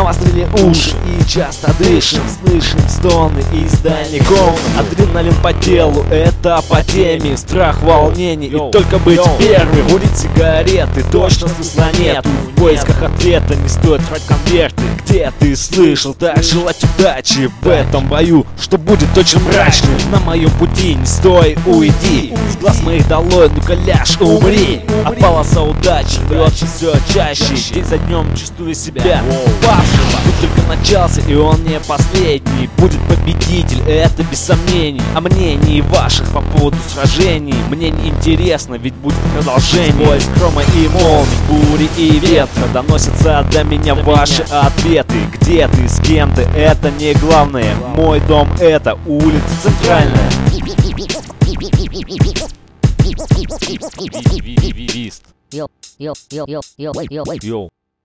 навострили уши и часто дышим, слышим стоны из дальних комнат. Адреналин по телу, это по теме, страх, волнение и только быть первым. Курить сигареты, точно смысла нету. В поисках ответа не стоит брать конверты. Где ты слышал так желать удачи в этом бою, что будет очень мрачным? На моем пути не стой, уйди, с глаз моих долой, ну-ка ляжь, умри. А полоса удачи льется все чаще, день за днем чувствую себя павшим. Путь только начался, и он не последний. Будет победитель, это без сомнений. А мнений ваших по поводу сражений мне не интересно, ведь будет продолжение. Сквозь грома и молний, бури и ветра доносятся до меня ваши ответы. Где ты, с кем ты, это не главное. Мой дом — это улица Центральная. Вист. Йоу.